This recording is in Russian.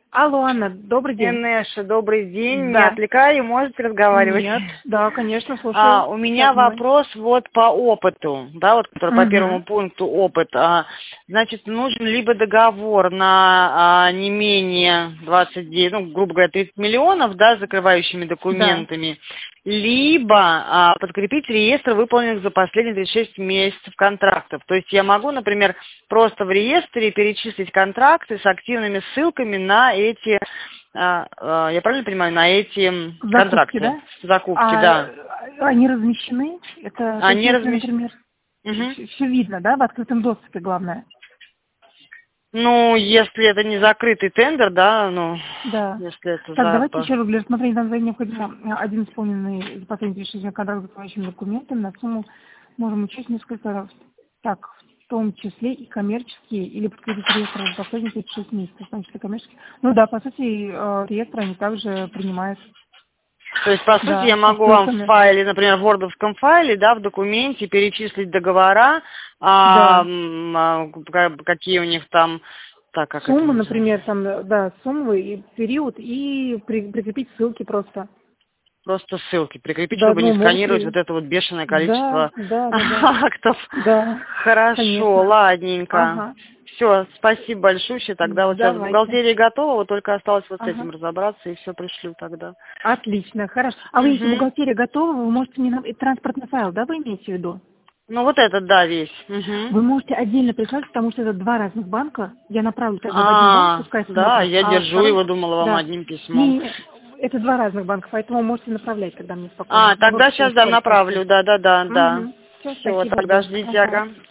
Алло, Анна, добрый день. Инесса, добрый день. Да. Не отвлекаю, можете разговаривать? Нет, да, конечно, слушаю. У меня вопрос вот по опыту, да, вот который по первому пункту опыт. Значит, нужен либо договор на не менее 29, ну, грубо говоря, 30 миллионов, да, с закрывающими документами, либо подкрепить реестр выполненных за последние 36 месяцев контрактов. То есть я могу, например, просто в реестре перечислить контракты с активными ссылками на эти, я правильно понимаю, на эти Закупки, контракты? да? Закупки, да. Они размещены? Это, Они например, все видно, да, в открытом доступе, главное? Ну, если это не закрытый тендер, да, ну, Да. если это Так, давайте еще раз для рассмотрения данного необходимо один исполненный за последние 36 контракт с закрывающими документами на сумму можем учесть несколько раз. Так, в том числе и коммерческие, или подкрепить реестр за последние 36 месяцев, значит, и коммерческие. Ну да, по сути, реестр они также принимают. То есть, по сути, я могу вам в файле, например, в вордовском файле, да, в документе перечислить договора, какие у них там, так, как суммы, это например, там, да, суммы и период, и прикрепить ссылки просто. Просто ссылки прикрепить, Да, чтобы не ну, сканировать вот это вот бешеное количество актов. Да, Хорошо, конечно. ладненько. Ага. Все, спасибо большое. Тогда вот сейчас Давайте. бухгалтерия готова, вот только осталось вот с этим разобраться, и все пришлю тогда. Отлично, хорошо. А вы, если бухгалтерия готова, вы можете мне транспортный файл, да, вы имеете в виду? Ну, вот этот, да, весь. Вы можете отдельно прислать, потому что это два разных банка. Я направлю тогда в один банк, пускай да, смотрят. я держу его, думала, вам одним письмом. Не, это два разных банка, поэтому можете направлять тогда мне спокойно. Тогда сейчас, да, направлю, да. Все, Все, спасибо. тогда ждите, ага.